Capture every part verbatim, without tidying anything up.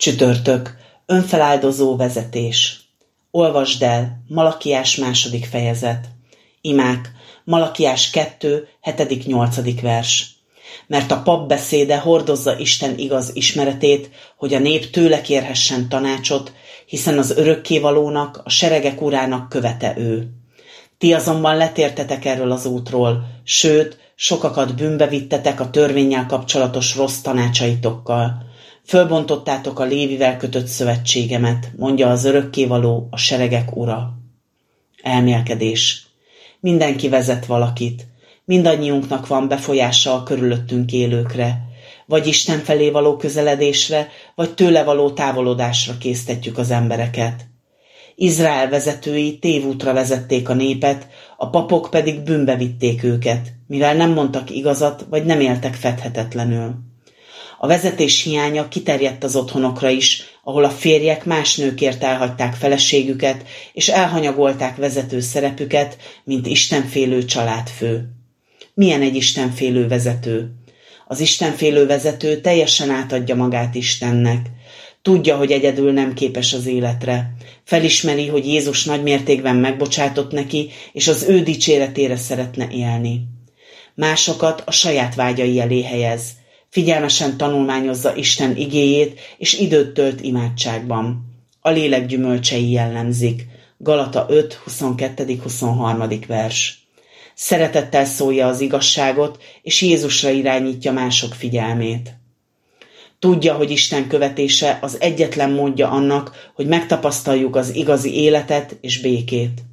Csütörtök. Önfeláldozó vezetés. Olvasd el, Malakiás második fejezet. Imák, Malakiás kettő, hetedik nyolcadik vers. Mert a pap beszéde hordozza Isten igaz ismeretét, hogy a nép tőle kérhessen tanácsot, hiszen az örökkévalónak, a seregek urának követe ő. Ti azonban letértetek erről az útról, sőt, sokakat bűnbe vittetek a törvénnyel kapcsolatos rossz tanácsaitokkal. Fölbontottátok a Lévivel kötött szövetségemet, mondja az örökkévaló, a seregek ura. Elmélkedés. Mindenki vezet valakit. Mindannyiunknak van befolyása a körülöttünk élőkre. Vagy Isten felé való közeledésre, vagy tőle való távolodásra késztetjük az embereket. Izrael vezetői tévútra vezették a népet, a papok pedig bűnbe vitték őket, mivel nem mondtak igazat, vagy nem éltek fedhetetlenül. A vezetés hiánya kiterjedt az otthonokra is, ahol a férjek más nőkért elhagyták feleségüket, és elhanyagolták vezető szerepüket, mint istenfélő családfő. Milyen egy istenfélő vezető? Az istenfélő vezető teljesen átadja magát Istennek. Tudja, hogy egyedül nem képes az életre. Felismeri, hogy Jézus nagy mértékben megbocsátott neki, és az ő dicséretére szeretne élni. Másokat a saját vágyai elé helyez. Figyelmesen tanulmányozza Isten igéjét, és időt tölt imádságban. A lélek gyümölcsei jellemzik. Galata öt, huszonkettő-huszonharmadik vers. Szeretettel szólja az igazságot, és Jézusra irányítja mások figyelmét. Tudja, hogy Isten követése az egyetlen módja annak, hogy megtapasztaljuk az igazi életet és békét.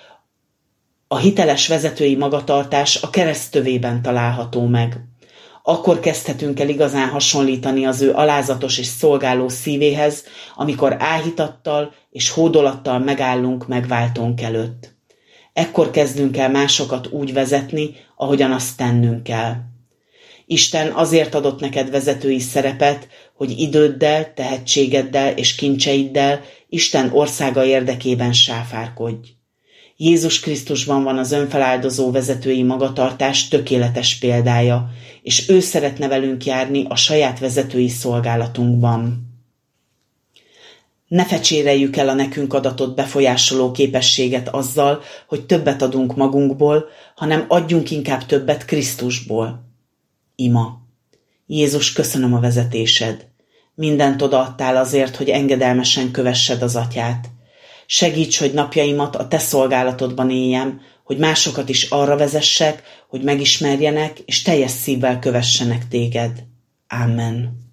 A hiteles vezetői magatartás a kereszt tövében található meg. Akkor kezdhetünk el igazán hasonlítani az ő alázatos és szolgáló szívéhez, amikor áhítattal és hódolattal megállunk megváltónk előtt. Ekkor kezdünk el másokat úgy vezetni, ahogyan azt tennünk kell. Isten azért adott neked vezetői szerepet, hogy időddel, tehetségeddel és kincseiddel Isten országa érdekében sáfárkodj. Jézus Krisztusban van az önfeláldozó vezetői magatartás tökéletes példája, és ő szeretne velünk járni a saját vezetői szolgálatunkban. Ne fecséreljük el a nekünk adatott befolyásoló képességet azzal, hogy többet adunk magunkból, hanem adjunk inkább többet Krisztusból. Ima. Jézus, köszönöm a vezetésed. Mindent odaadtál azért, hogy engedelmesen kövessed az Atyát. Segíts, hogy napjaimat a te szolgálatodban éljem, hogy másokat is arra vezessek, hogy megismerjenek és teljes szívvel kövessenek téged. Amen.